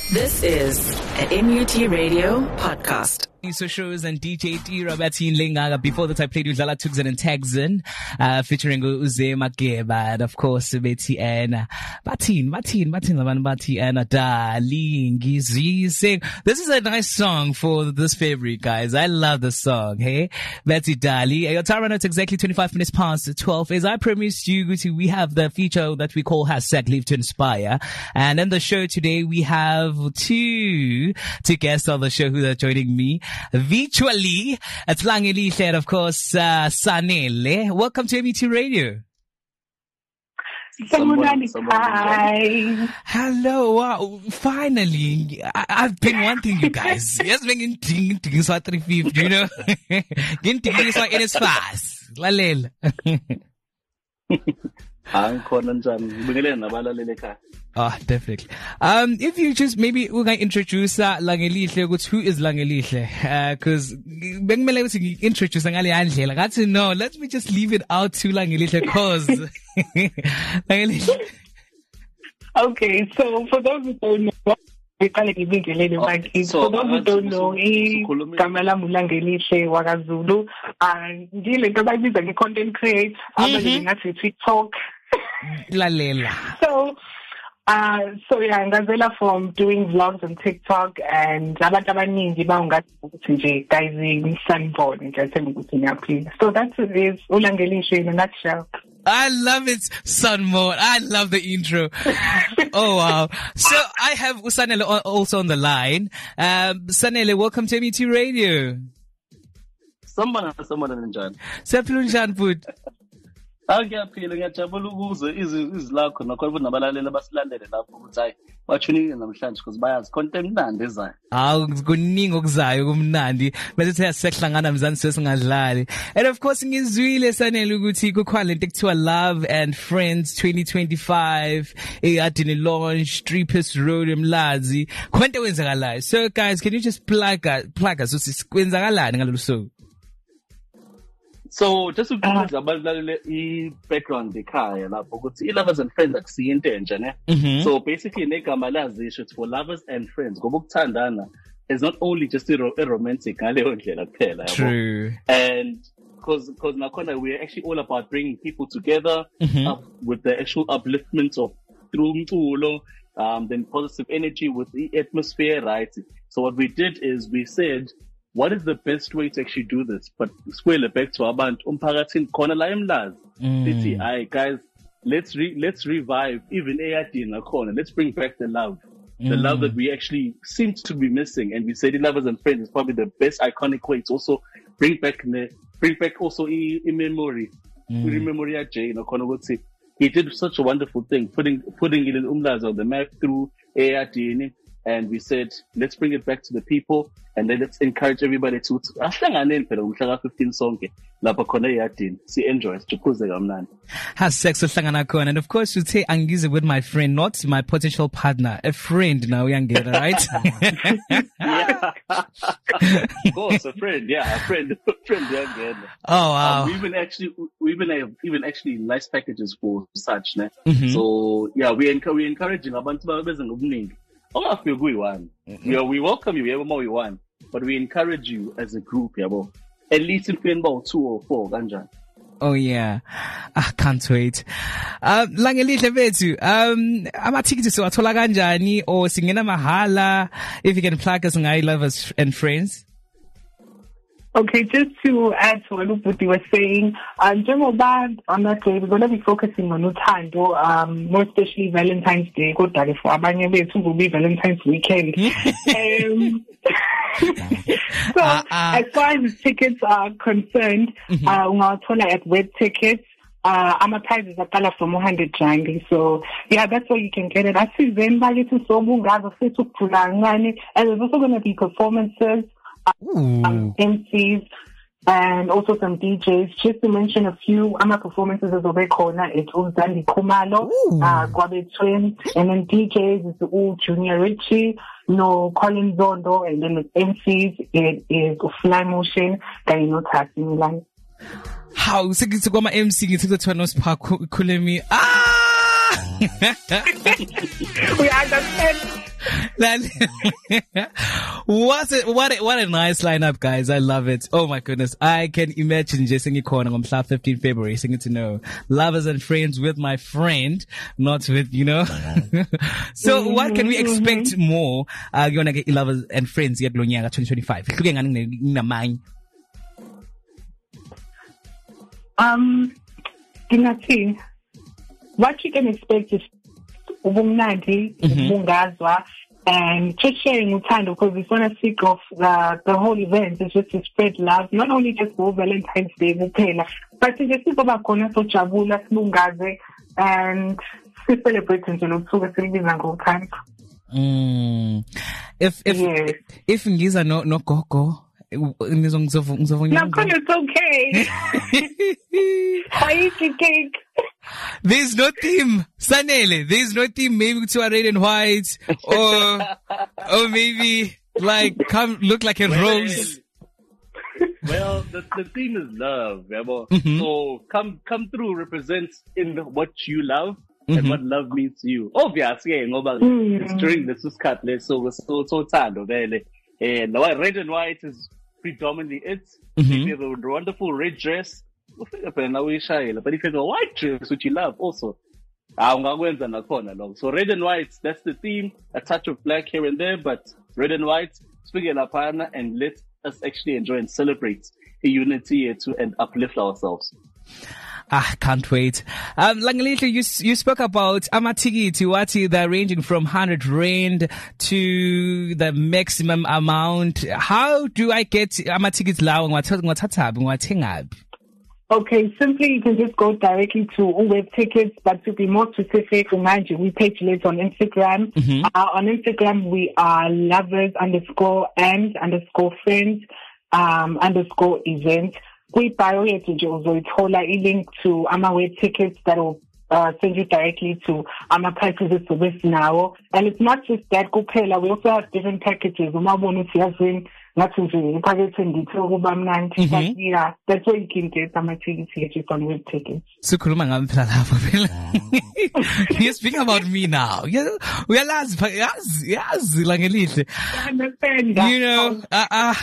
This is an NUT Radio podcast. So shows and DJ T Robertine Lingaga. Before that, I played with Lala Tugzan and Tagzan, featuring Uze Makeba, and of course Betty and Batin and Darling Gizi. This is a nice song for this February, guys. I love the song. Hey, Betty Dali. Your time runner, it's exactly 25 minutes past 12. As I promised you, we have the feature that we call #Live to Inspire. And in the show today, we have two guests on the show who are joining me virtually. It's Langelihle and of course, Sanele. Welcome to MET Radio. Hi. Hello. Wow. Finally, I've been wanting you guys. Yes, being ding 350, you know. Getting in is fast. Lalel. Definitely. If you just maybe we're gonna introduce Langelihle, who is Langelihle? Cause introduce Langelihle. No, let me just leave it out to Langelihle cause Okay, so for those who don't know, for those who don't know, Kamala Mulangelihle Wagazulu, and dealing with content create, TikTok. So yeah, Ngazela from doing vlogs on TikTok and abantu abaningi bangathi ukuthi nje guys Sunborn ngiyathenga ukuthi ngiyaphi. So that's it is Ulangelihle in a nutshell. I love it, Sunborn. I love the intro. Oh wow. So I have Usanele also on the line. Sanele, welcome to MET Radio. Someone njani. Sephila njani bud? Ngiyaphila ngiyajabula ukuze izilakho nakhona nabalaleli abasilandele lapho ukuthi hayi bathunile namhlanje because bayazi content mnandi ezayo. Kuningi okuzayo kumnandi bese siyahlangana mzansi sesingadlali. And of course ngizwile Sanele ukuthi kukhona lento ekuthiwa Love and Friends 2025 eyadini launch 3-piece road eMlazi. Konke wenzakalayo. So guys, can you just plug us ukuthi kwenzakalani ngalolu suku? So just to give you background ekhaya lapho ukuthi Lovers and Friends akusiyo into entsha ne. So basically negama lazisho it's for lovers and friends ngoba ukuthandana is not only just a romantic ngaleyo ndlela kuphela yabo. True. And because nakhona we're actually all about bringing people together up with the actual upliftment of through umculo, then positive energy with the atmosphere, right? So what we did is we said, what is the best way to actually do this? But square back to abantu umphakathini khona la eMlazi. Aye guys, let's revive even eyadini nakhona. Let's bring back the love. The love that we actually seem to be missing. And we said Lovers and Friends is probably the best iconic way to also bring back also in memory. Memory Jay nakhona ukuthi he did such a wonderful thing, putting it in Umlazi on the map through eyadini. And we said, let's bring it back to the people, and then let's encourage everybody to ahlangane phela umhla ka-15 sonke lapha khona eyadini si enjoy sijukhuze kamnandi. Has sex uhlangana khona, and of course you say angize with my friend, not my potential partner, a friend now uyangena, right? Yeah. Of course, a friend uyangena. Oh wow. We even actually nice packages for such ne. So yeah, we encouraging abantu babeze ngobuningi. We welcome you, wherever we want, but we encourage you as a group, yabo. At least in about 2 or 4, kanjani. Oh yeah, I can't wait. Langelihle bethu, amathikiti siwathola kanjani or singena mahala? If you can plug us on Lovers and Friends. Okay, just to add to what Uputi was saying, general band on that day, we're going to be focusing on uthando, more especially Valentine's Day. For abanye bethu will be Valentine's weekend. So, as far as the tickets are concerned, ungathola at web tickets. Our prices are color from 100 Rand. So, yeah, that's where you can get it. And there's also going to be performances. MCs and also some DJs. Just to mention a few, performances is over corner. It's Uzandi Kumalo, Gwabe Twin, and then DJs is all Junior Richie, Colin Zondo, and then with MCs it is Fly Motion, Kaino Tasi Milan. How sikithi kwama MC ngithi Twanos Park khulemi We understand. What a nice lineup, guys. I love it. Oh my goodness. I can imagine just singing corner on 15 February, singing to know lovers and friends with my friend, not with, So what can we expect more? You're gonna get lovers and friends yet 2025. Kingathini, what you can expect is ubumnandi, ubungazwa, and just sharing uthando, because we want to seek of the whole event is just to spread love, not only just for Valentine's Day kuphela, but to just kuba khona sojabula sibungaze and celebrate nje lokuthuka silibiza ngothando. If ngiza no gogo no, it's okay. Cake. There's no theme, Sanele. There's no theme. Maybe to a red and white, or maybe like come look like a rose. Well, the theme is love, So come through, represent in what you love and what love means to you. Obviously, it's during this is cut, so tando vele. And the red and white is predominantly it. You have a wonderful red dress. But if you have a white dress, which you love also, so red and white, that's the theme. A touch of black here and there, but red and white, and let us actually enjoy and celebrate a unity and uplift ourselves. Can't wait. Langelihle, you spoke about amatikiti, they're ranging from 100 rand to the maximum amount. How do I get amatikiti lawo? Okay, simply you can just go directly to web tickets, but to be more specific, remind you, we page it on Instagram. On Instagram, we are lovers_and_friends_event. We bio yethu nje uzoyithola link to our web tickets that will send you directly to our packages now. And it's not just that kuphela, we also have different packages. But yeah, that's where you can get some tickets on web tickets. You're speaking about me now. We are last, yes, Langelihle. I understand that.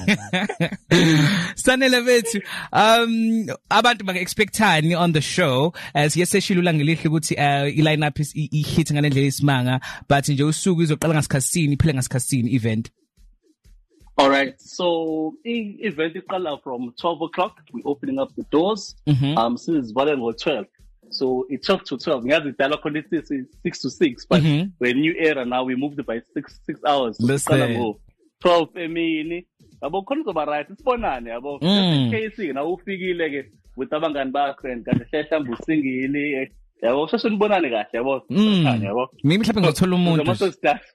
Sanele bethu, abantu baka-expectani on the show, as yeseshilo Langelihle ukuthi i-lineup is i-hit ngalendlela isimanga, but nje usuku izoqala ngasikhatsini iphele ngasikhatsini event. All right, so event is from 12 o'clock. We're opening up the doors. Since it's 12. So it's 12 to 12. We have the dialogue quality is 6 to 6, but we're new era now. We moved it by 6 hours. Listen. 12 emini. Abo khona zoba right. Sibonane yabo. Case na ufikile ke with abangani bakho and kanti hlehla usingile. Yabo sheshe nibonane kahle yabo. Yabo. Mimi mhlawumbe ngothola umuntu.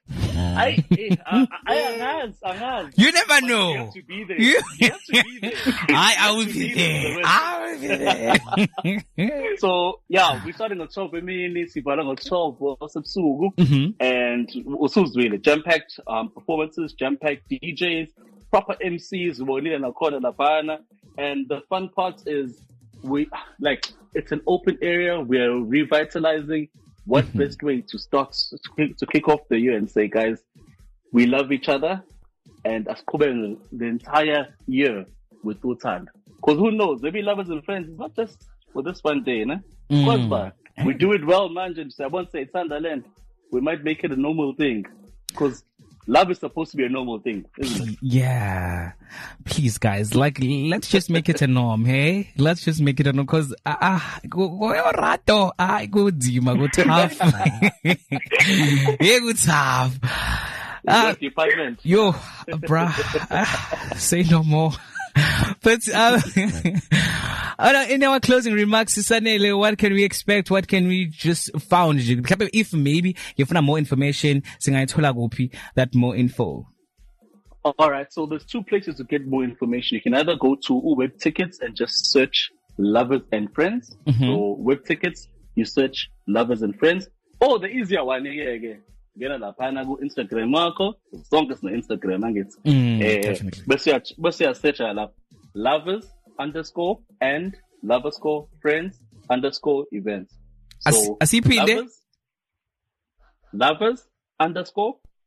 Angazi. You never know. You have to be there. You have to be there. I will be there. I will be there. So, yeah, we're starting at 12 minutes, sivala at 12 sebusuku, and usuzwile jam-packed performances, jam-packed DJs, proper MCs, and the fun part is it's an open area. We're revitalizing. What best way to start to kick off the year and say, guys, we love each other, and as the entire year with Uthando. Because who knows, maybe lovers and friends, it's not just for this one day, né? We do it well, man. I won't say it's Thunderland. We might make it a normal thing, because love is supposed to be a normal thing, isn't it? Yeah. Please, guys, let's just make it a norm, hey? Let's just make it a norm, because, go tough. Go tough. Department. Yo, bruh, say no more. But, in our closing remarks, Sanele, what can we expect? What can we just found? If maybe you find more information, that more info. All right. So there's two places to get more information. You can either go to web tickets and just search Lovers and Friends. So web tickets, you search Lovers and Friends. Or the easier one again. Get on Instagram, Marco. As long as no Instagram, but search lovers_and_lovers_friends_events. So lovers_and_friends_events.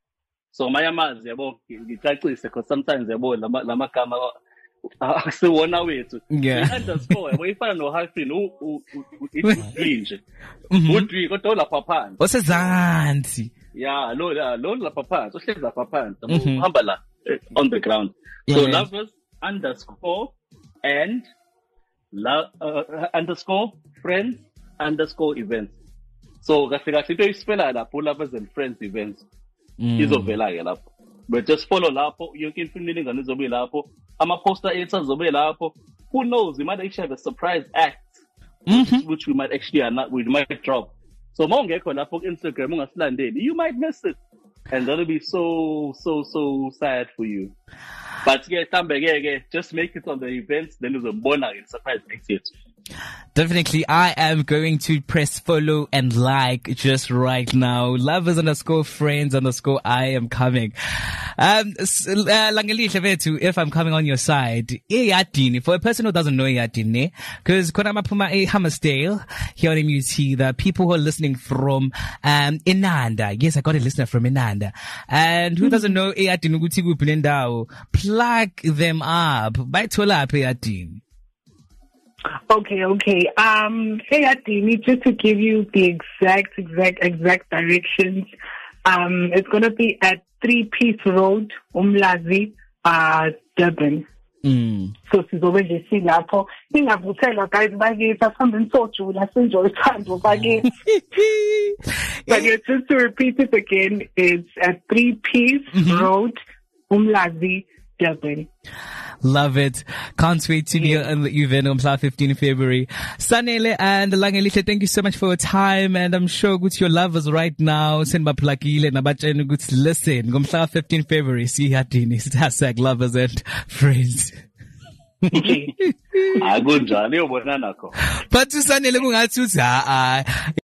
So mayamazi yabo ngicacise because sometimes yabo lama gama akusiwona wethu. Yeah. Underscore yabo ifana no hyphen it's nje. Udri kodwa lapha phansi. Osezansi. Yeah, lo lapha phansi, ohlezi lapha phansi. Uhamba la on the ground. So lovers underscore and underscore friends underscore events. So kahle kahle into ispela lapho lovers and friends events. Izovela ke lapho. But just follow lapho, yonke imfunelingane izobe lapho. Ama poster edits azobe lapho. Who knows, we might actually have a surprise act which we might drop. So mawungekho lapho ku Instagram ungasilandeli, you might miss it. And that'll be so sad for you. But just make it on the events, then uzobona in surprise next year. Definitely, I am going to press follow and like just right now. Lovers _ friends _ I am coming. Langelihle bethu, if I'm coming on your side, Eyadini, for a person who doesn't know Eyadini, because kona maphuma Hammersdale here on MUT, the people who are listening from Inanda. Yes, I got a listener from Inanda. And who doesn't know Eyadini ukuthi kuphi lendawo? Plug them up. Bayithola apha Eyadini. Okay. Eyadini, just to give you the exact directions, it's going to be at 3-Piece Road, Umlazi, Durban. So sizobe nje silapho. Ningavuthela guys bakithi asihambe nisojula senjoy uthando bakithi. But just to repeat it again, it's at 3-Piece Road, Umlazi, Durban. Love it. Can't wait to be on the event on 15 February. Sanele and Langelihle, thank you so much for your time. And I'm sure good your lovers right now. Send my plugile and abatshene good listen. Ngomhla 15 February. See Hadini. Hashtag lovers and friends. Akunjani ubona nakho. But Sanele kungathi